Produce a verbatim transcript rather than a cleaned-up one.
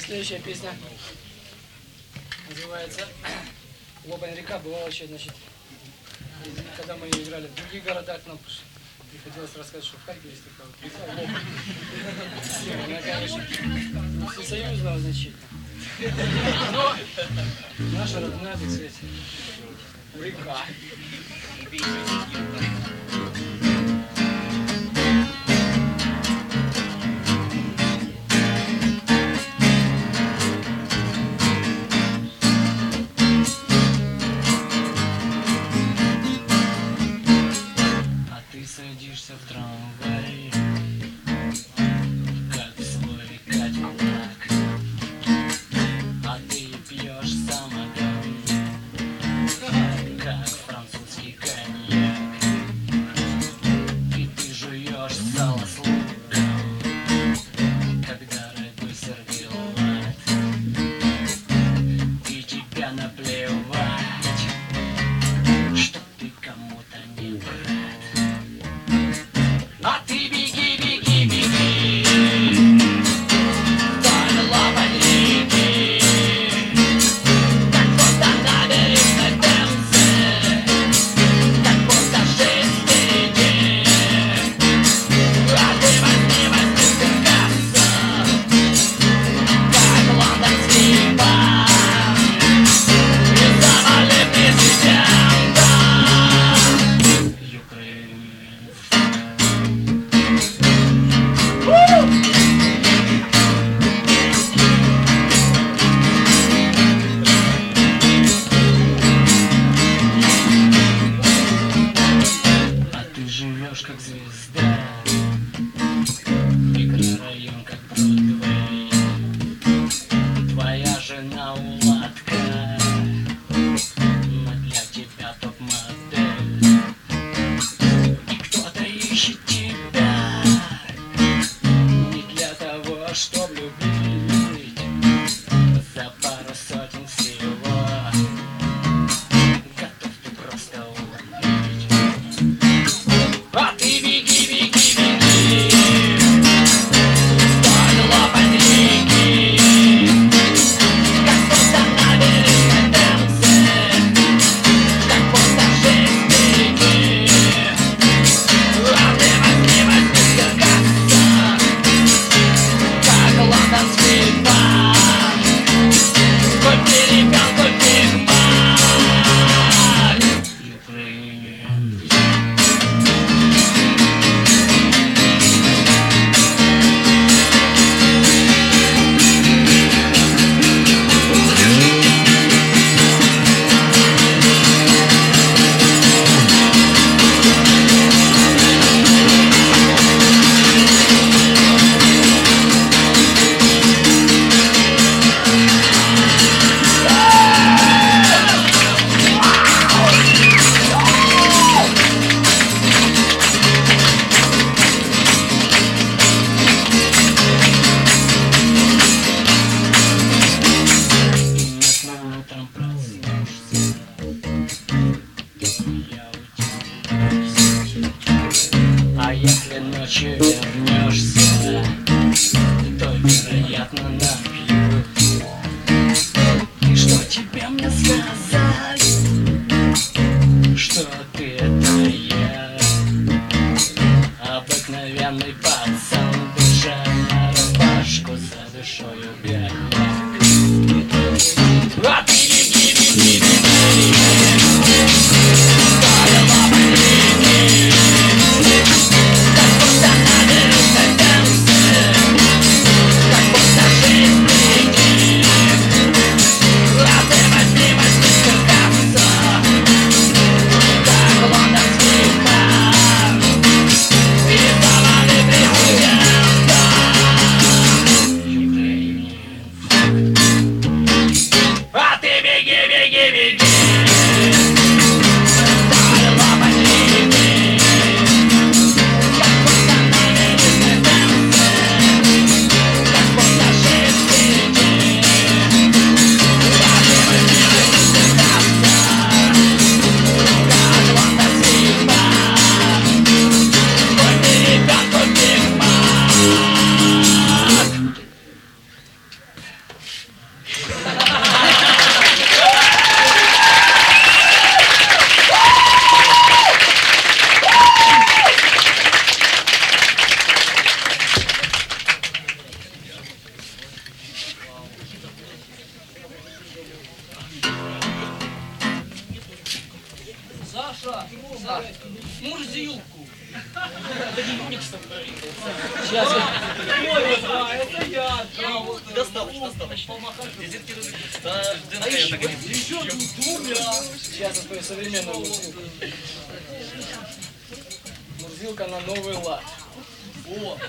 Следующая песня называется «Лобань река». Бывало еще, значит, когда мы играли в других городах, нам приходилось рассказать, что в Харькове есть такая вот река Лобань. Она, конечно, всесоюзного значения. Но наша родная, так сказать, река. Садишься в трамвай, как в свой кадиллак, а ты пьешь самогон, как французский коньяк, и ты жуешь сало с луком, как дорогой сервелат, и тебя наплевать, что ты кому-то не брат. А ты беги, беги, беги вдоль Лобань реки, как будто набережной Темзы, как будто жизнь впереди. А ты возьми, возьми стекаться, как лондонский бар, и завали президента Украины. А ты живешь как звезда, микрорайон как Бродвей, твоя жена уладка, но для тебя топ-модель, и кто-то ищет тебя не для того, чтоб любить, за пару сотен всего готов ты просто убить. А ты беги, беги, беги вдоль Лобань реки, как будто набережной Темзы, как будто жизнь впереди. А ты возьми, возьми стекаться, как лондонский бар, купи ребенку Биг Мак. Украина. Утром проснешься, я удивлюсь. А если ночью вернешься, то, вероятно, напьюсь. И что тебе мне сказать, что ты это я, обыкновенный пацан, душа на рубашку, за душою бедняк. А ты беги, беги, беги вдоль Лобань реки, как будто набережной Темзы, как будто жизнь впереди. А ты возьми, возьми стекаться, как лондонский бар, и завали президента Украины. А ты беги, беги, беги вдоль Лобань реки, как будто набережной Темзы, как будто жизнь впереди. А ты возьми, возьми стекаться, как лондонский бар, купи ребенку Биг Мак. Саша, Саша, Мурзилку. Сейчас я... Ой, да, это я. Достаточно, достаточно. Визитки тут. Да, ДНК я так и не Еще тут двумя. Сейчас я твою современную мурзилку. Мурзилка на новый лад. О,